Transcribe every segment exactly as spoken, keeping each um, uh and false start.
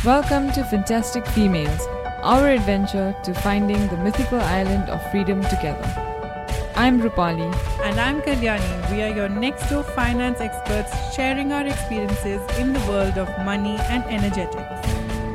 Welcome to Fantastic Females, our adventure to finding the mythical island of freedom together. I'm Rupali. And I'm Kalyani. We are your next door finance experts sharing our experiences in the world of money and energetics.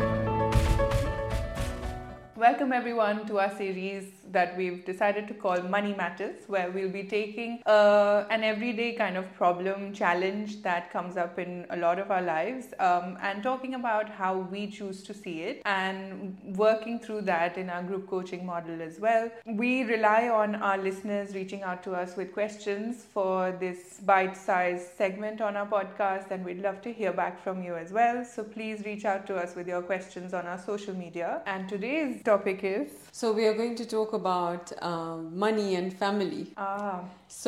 Welcome everyone to our series that we've decided to call Money Matters, where we'll be taking uh, an everyday kind of problem, challenge that comes up in a lot of our lives um, and talking about how we choose to see it and working through that in our group coaching model as well. We rely on our listeners reaching out to us with questions for this bite-sized segment on our podcast, and we'd love to hear back from you as well. So please reach out to us with your questions on our social media. And today's topic is... So we are going to talk about uh, money and family. Ah.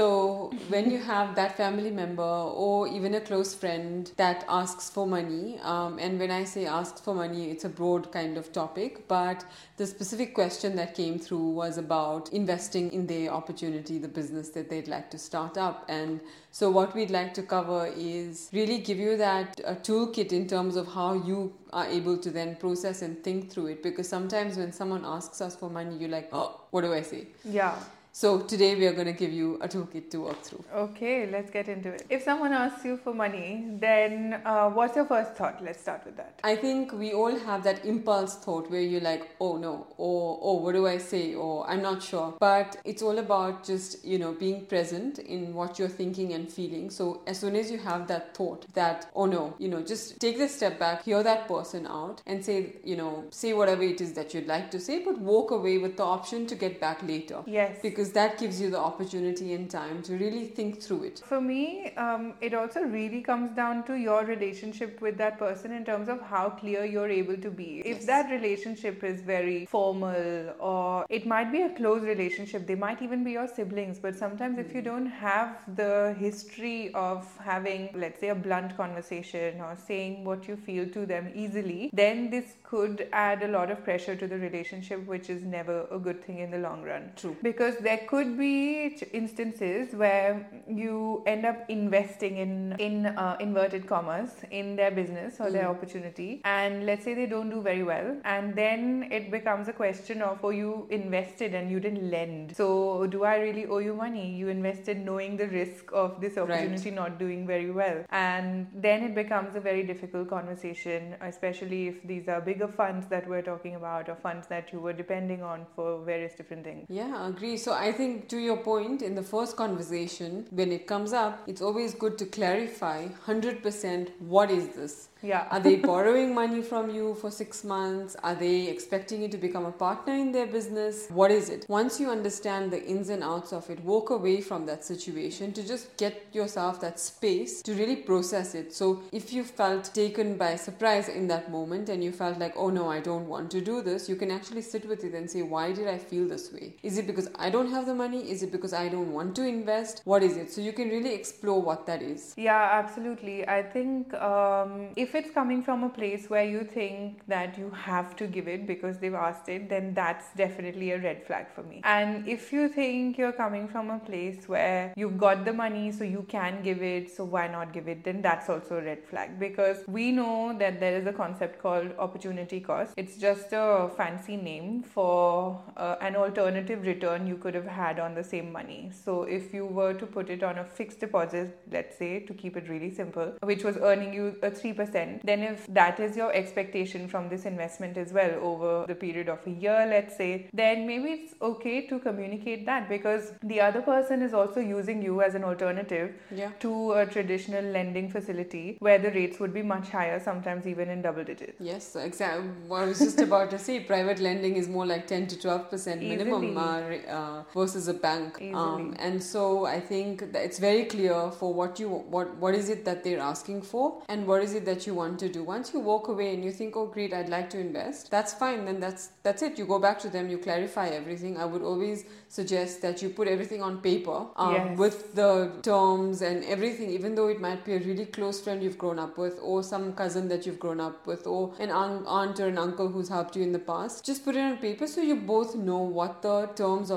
So when you have that family member or even a close friend that asks for money, um, and when I say asks for money, it's a broad kind of topic, but the specific question that came through was about investing in their opportunity, the business that they'd like to start up. And so what we'd like to cover is really give you that a toolkit in terms of how you are able to then process and think through it, because sometimes when someone asks us for money, you're like, oh, what do I say? Yeah. So today we are going to give you a toolkit to work through. Okay, let's get into it. If someone asks you for money, then uh, what's your first thought? Let's start with that. I think we all have that impulse thought where you're like, oh no, or oh, what do I say? Or I'm not sure. But it's all about just, you know, being present in what you're thinking and feeling. So as soon as you have that thought that, oh no, you know, just take the step back, hear that person out and say, you know, say whatever it is that you'd like to say, but walk away with the option to get back later. Yes. Because Because that gives you the opportunity and time to really think through it. For me, um, it also really comes down to your relationship with that person in terms of how clear you're able to be. If Yes. that relationship is very formal, or it might be a close relationship, they might even be your siblings, but sometimes mm. if you don't have the history of having, let's say, a blunt conversation or saying what you feel to them easily, then this could add a lot of pressure to the relationship, which is never a good thing in the long run. True. Because there could be instances where you end up investing in in uh, inverted commas in their business or mm. their opportunity, and let's say they don't do very well, and then it becomes a question of, oh, you invested and you didn't lend, so do I really owe you money? You invested knowing the risk of this opportunity right. not doing very well, and then it becomes a very difficult conversation, especially if these are bigger funds that we're talking about, or funds that you were depending on for various different things. Yeah, I agree. So I think to your point, in the first conversation, when it comes up, it's always good to clarify one hundred percent what is this? Yeah. Are they borrowing money from you for six months? Are they expecting you to become a partner in their business? What is it? Once you understand the ins and outs of it, walk away from that situation to just get yourself that space to really process it. So if you felt taken by surprise in that moment and you felt like, oh no, I don't want to do this, you can actually sit with it and say, why did I feel this way? Is it because I don't have the money? Is it because I don't want to invest? What is it? So you can really explore what that is. Yeah, absolutely. I think um, if If it's coming from a place where you think that you have to give it because they've asked it, then that's definitely a red flag for me. And if you think you're coming from a place where you've got the money so you can give it, so why not give it, then that's also a red flag, because we know that there is a concept called opportunity cost. It's just a fancy name for uh, an alternative return you could have had on the same money. So if you were to put it on a fixed deposit, let's say, to keep it really simple, which was earning you a three percent, then if that is your expectation from this investment as well over the period of a year, let's say, then maybe it's okay to communicate that, because the other person is also using you as an alternative yeah. to a traditional lending facility where the rates would be much higher, sometimes even in double digits. Yes, exactly. I was just about to say, private lending is more like ten to twelve percent minimum uh, uh, versus a bank. Um, and so I think that it's very clear for what you what what is it that they're asking for and what is it that you want to do. Once you walk away and you think, oh great, I'd like to invest, that's fine, then that's that's it. You go back to them, you clarify everything. I would always suggest that you put everything on paper um, yes. with the terms and everything, even though it might be a really close friend you've grown up with, or some cousin that you've grown up with, or an aunt or an uncle who's helped you in the past. Just put it on paper so you both know what the terms of this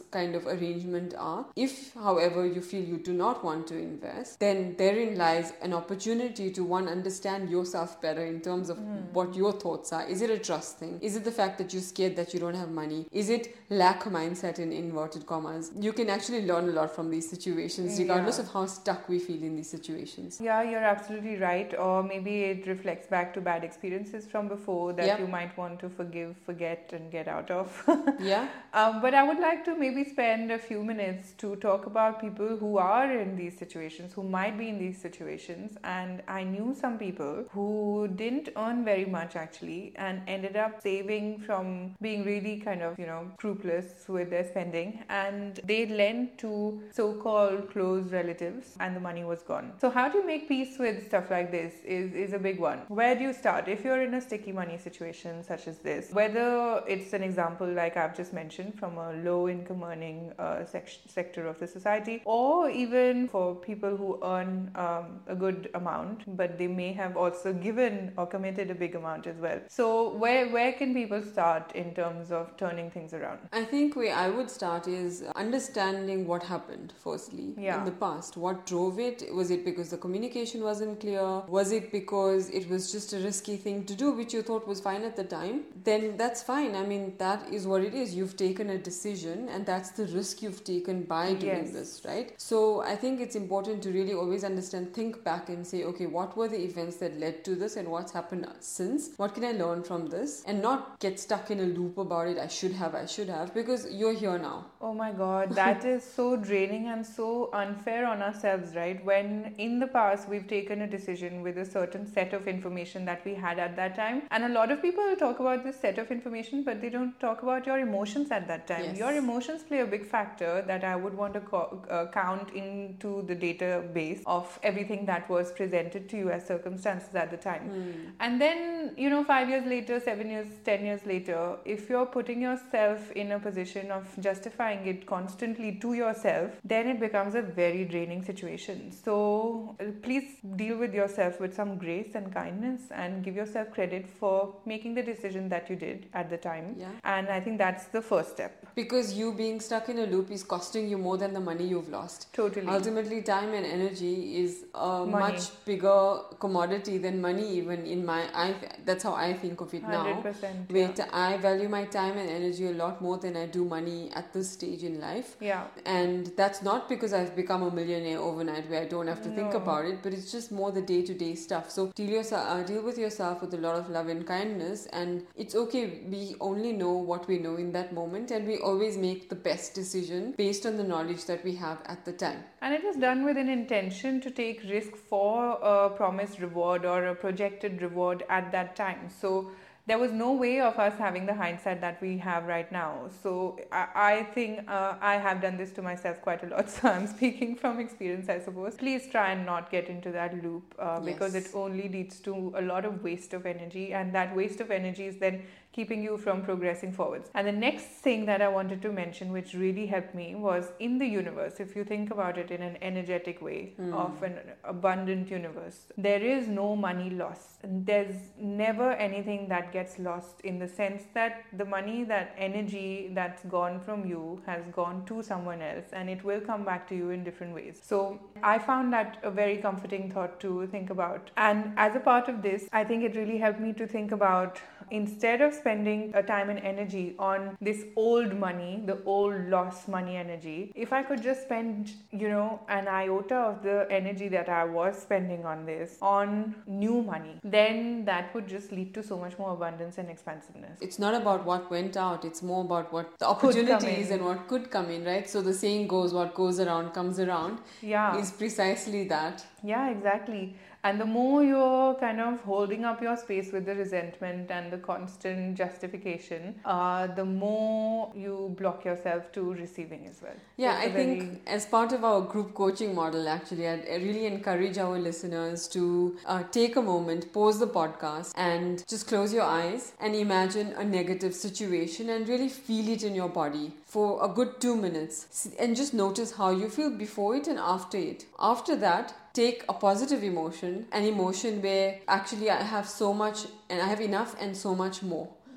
kind of arrangement are. If, however, you feel you do not want to invest, then therein lies an opportunity to, one, understand yourself better in terms of mm. what your thoughts are. Is it a trust thing? Is it the fact that you're scared that you don't have money? Is it lack mindset in inverted commas? You can actually learn a lot from these situations, regardless yeah. of how stuck we feel in these situations. Yeah, you're absolutely right. Or maybe it reflects back to bad experiences from before that yep. you might want to forgive, forget, and get out of. yeah. Um, but I would like to maybe spend a few minutes to talk about people who are in these situations, who might be in these situations. And I knew some people who didn't earn very much actually and ended up saving from being really kind of, you know, scrupulous with their spending. And they lent to so-called close relatives and the money was gone. So how do you make peace with stuff like this is, is a big one. Where do you start? If you're in a sticky money situation such as this, whether it's an example like I've just mentioned from a low income earning uh, sec- sector of the society, or even for people who earn um, a good amount, but they may have also given or committed a big amount as well. So where, where can people start in terms of turning things around? I think where I would start is understanding what happened firstly yeah. in the past. What drove it? Was it because the communication wasn't clear? Was it because it was just a risky thing to do which you thought was fine at the time? Then that's fine. I mean, that is what it is. You've taken a decision and that's the risk you've taken by doing yes. this, right? So I think it's important to really always understand, think back and say, okay, what were the events that led to this and what's happened since? What can I learn from this? And not get stuck in a loop about it. I should have, I should have, because you're here now. Oh my God, that is so draining and so unfair on ourselves, right? When in the past we've taken a decision with a certain set of information that we had at that time. And a lot of people talk about this set of information, but they don't talk about your emotions at that time. Yes. Your emotions play a big factor that I would want to co- uh, count into the database of everything that was presented to you as circumstances at the time. Mm. And then, you know, five years later, seven years, ten years later, if you're putting yourself in a position of justifying it constantly to yourself, then it becomes a very draining situation. So uh, please deal with yourself with some grace and kindness and give yourself credit for making the decision that you did at the time. Yeah. And I think that's the first step. Because you being stuck in a loop is costing you more than the money you've lost. Totally. Ultimately, time and energy is a money. much bigger commodity than money, even in my... I, that's how I think of it now. one hundred percent. Where Yeah. I value my time and energy a lot more than I do money at this stage in life. Yeah. And that's not because I've become a millionaire overnight where I don't have to No. think about it, but it's just more the day-to-day stuff. So deal, yourself, uh, deal with yourself with a lot of love and kindness, and it's okay. We only know what we know in that moment, and we always make the best decision based on the knowledge that we have at the time. And it was done with an intention to take risk for a promised reward or a projected reward at that time. So there was no way of us having the hindsight that we have right now. So I, I think uh, I have done this to myself quite a lot. So I'm speaking from experience, I suppose. Please try and not get into that loop uh, Yes. because it only leads to a lot of waste of energy. And that waste of energy is then keeping you from progressing forwards. And the next thing that I wanted to mention, which really helped me, was in the universe. If you think about it in an energetic way mm. of an abundant universe, there is no money lost. There's never anything that gets lost, in the sense that the money, that energy that's gone from you has gone to someone else, and it will come back to you in different ways. So I found that a very comforting thought to think about. And as a part of this, I think it really helped me to think about, instead of spending a time and energy on this old money, the old lost money energy, if I could just spend, you know, an iota of the energy that I was spending on this on new money, then that would just lead to so much more abundance and expansiveness. It's not about what went out, it's more about what the opportunities and what could come in, right? So the saying goes, what goes around comes around. Yeah. Is precisely that. Yeah, exactly. And the more you're kind of holding up your space with the resentment and the constant justification, uh, the more you block yourself to receiving as well. Yeah, It's I think very... as part of our group coaching model, actually, I'd really encourage our listeners to uh, take a moment, pause the podcast, and just close your eyes and imagine a negative situation and really feel it in your body for a good two minutes. And just notice how you feel before it and after it. After that, take a positive emotion, an emotion where actually I have so much and I have enough and so much more.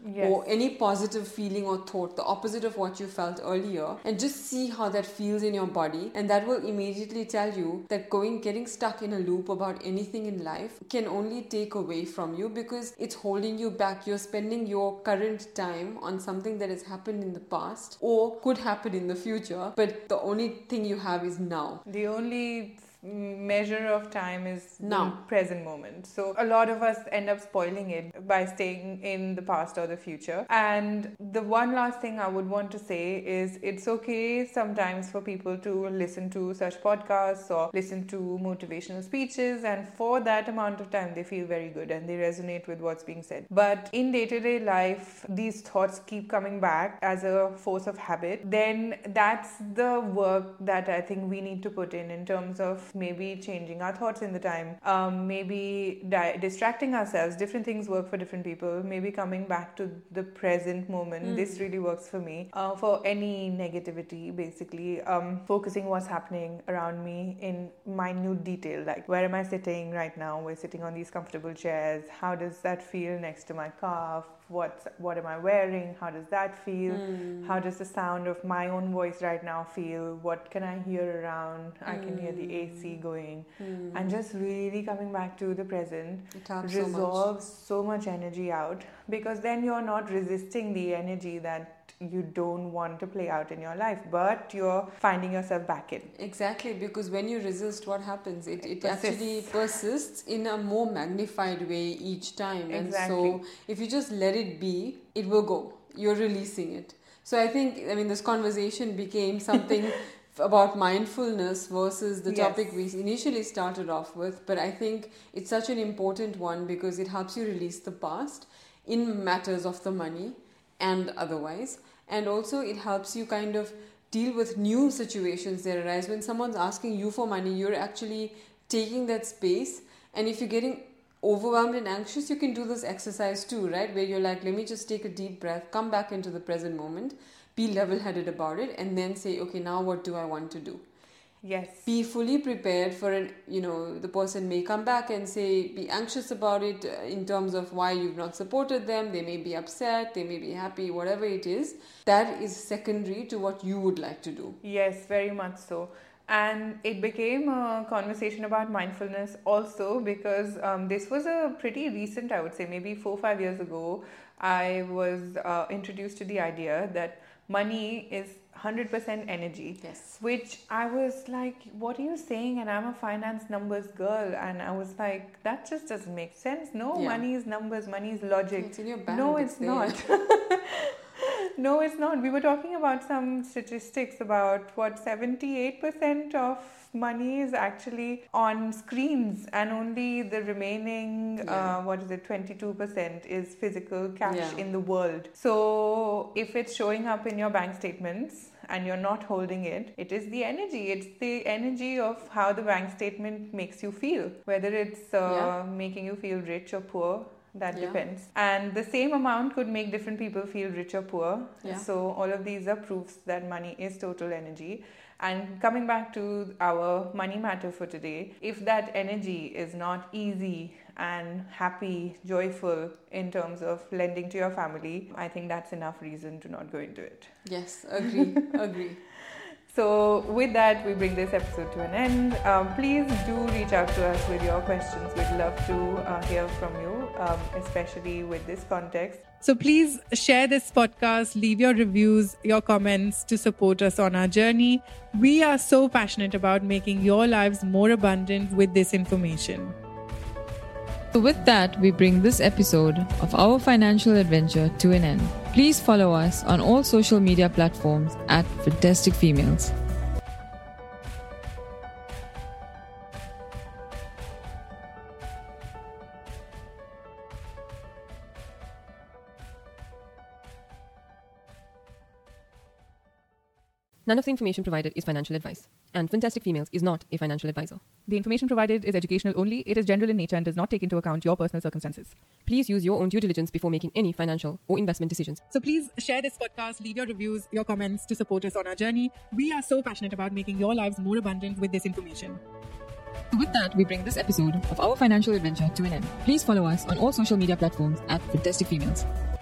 Yes. or any positive feeling or thought, the opposite of what you felt earlier, and just see how that feels in your body, and that will immediately tell you that going getting stuck in a loop about anything in life can only take away from you, because it's holding you back. You're spending your current time on something that has happened in the past or could happen in the future, but the only thing you have is now. The only measure of time is now, the present moment. So a lot of us end up spoiling it by staying in the past or the future. And the one last thing I would want to say is it's okay sometimes for people to listen to such podcasts or listen to motivational speeches, and for that amount of time they feel very good and they resonate with what's being said. But in day-to-day life, these thoughts keep coming back as a force of habit. Then that's the work that I think we need to put in in terms of maybe changing our thoughts in the time, um, maybe di- distracting ourselves. Different things work for different people. Maybe coming back to the present moment. Mm. This really works for me. Uh, for any negativity, basically, um, focusing what's happening around me in minute detail. Like, where am I sitting right now? We're sitting on these comfortable chairs. How does that feel next to my calf? What what am I wearing? How does that feel? Mm. How does the sound of my own voice right now feel? What can I hear around? Mm. I can hear the A C going. Mm. And just really coming back to the present resolves so much. so much energy out, because then you're not resisting the energy that you don't want to play out in your life, but you're finding yourself back in. Exactly, because when you resist, what happens? It, it actually persists in a more magnified way each time. Exactly. And so if you just let it be, it will go. You're releasing it. So I think, I mean, this conversation became something about mindfulness versus the yes. topic we initially started off with. But I think it's such an important one because it helps you release the past in matters of the money and otherwise. And also it helps you kind of deal with new situations that arise. When someone's asking you for money, you're actually taking that space. And if you're getting overwhelmed and anxious, you can do this exercise too, right? Where you're like, let me just take a deep breath, come back into the present moment, be level-headed about it, and then say, okay, now what do I want to do? Yes. Be fully prepared for an, you know, the person may come back and say, be anxious about it in terms of why you've not supported them. They may be upset, they may be happy, whatever it is. That is secondary to what you would like to do. Yes, very much so. And it became a conversation about mindfulness also because um, this was a pretty recent, I would say, maybe four or five years ago, I was uh, introduced to the idea that money is one hundred percent energy. Yes. Which I was like, what are you saying? And I'm a finance numbers girl. And I was like, that just doesn't make sense. No, yeah. money is numbers, money is logic. It's in your bank. No, it's, it's not. No, it's not. We were talking about some statistics about what seventy-eight percent of money is actually on screens, and only the remaining, yeah. uh, what is it, twenty-two percent is physical cash yeah. in the world. So if it's showing up in your bank statements and you're not holding it, it is the energy. It's the energy of how the bank statement makes you feel, whether it's uh, yeah. making you feel rich or poor. That yeah. depends. And the same amount could make different people feel rich or poor. Yeah. So all of these are proofs that money is total energy. And coming back to our money matter for today, if that energy is not easy and happy, joyful in terms of lending to your family, I think that's enough reason to not go into it. Yes, agree, agree. So with that, we bring this episode to an end. Um, please do reach out to us with your questions. We'd love to uh, hear from you, um, especially with this context. So please share this podcast, leave your reviews, your comments to support us on our journey. We are so passionate about making your lives more abundant with this information. So with that, we bring this episode of our financial adventure to an end. Please follow us on all social media platforms at Fantastic Females. None of the information provided is financial advice, and Fantastic Females is not a financial advisor. The information provided is educational only. It is general in nature and does not take into account your personal circumstances. Please use your own due diligence before making any financial or investment decisions. So please share this podcast, leave your reviews, your comments to support us on our journey. We are so passionate about making your lives more abundant with this information. So with that, we bring this episode of our financial adventure to an end. Please follow us on all social media platforms at Fantastic Females.